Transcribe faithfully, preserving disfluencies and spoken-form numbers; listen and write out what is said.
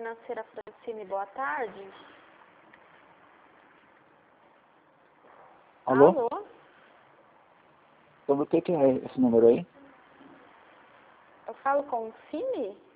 financeira Francine, boa tarde. Alô? Alô? Sobre o que que é esse número aí? Eu falo com o Cine?